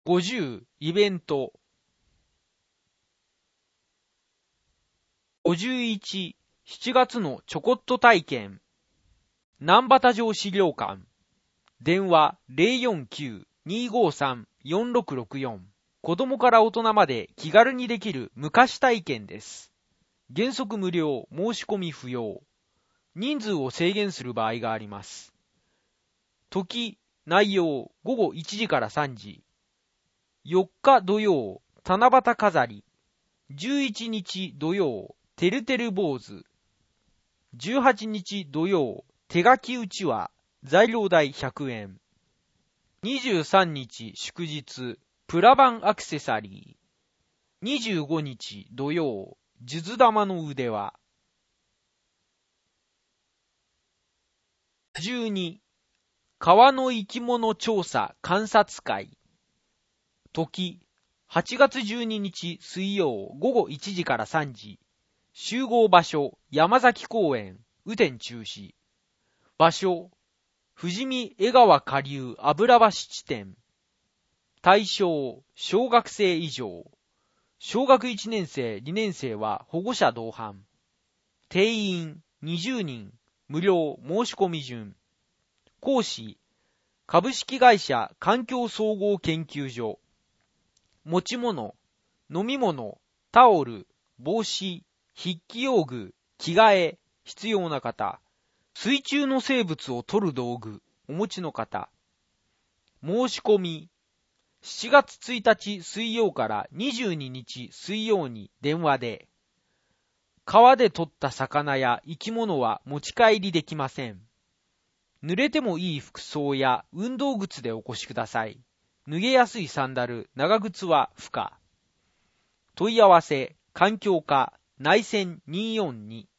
50、イベント。51、7月のちょこっと体験。南畑城資料館。電話 049-253-4664。子供から大人まで気軽にできる昔体験です。原則無料、申し込み不要。人数を制限する場合があります。時、内容、午後1時から3時。4日土曜、七夕飾り。11日土曜、てるてる坊主。18日土曜、手書きうちわ、材料代100円。23日祝日、プラバンアクセサリー。25日土曜、数珠玉の腕輪。12、川の生き物調査観察会。時、8月12日水曜午後1時から3時。集合場所、山崎公園、雨天中止。場所、富士見江川下流油橋地点。対象、小学生以上。小学1年生、2年生は保護者同伴。定員20人、無料申し込み順。講師、株式会社環境総合研究所。持ち物、飲み物、タオル、帽子、筆記用具、着替え、必要な方。水中の生物を取る道具、お持ちの方。申し込み、7月1日水曜から22日水曜に電話で。川で取った魚や生き物は持ち帰りできません。濡れてもいい服装や運動靴でお越しください。脱げやすいサンダル、長靴は不可。問い合わせ、環境課、内線242。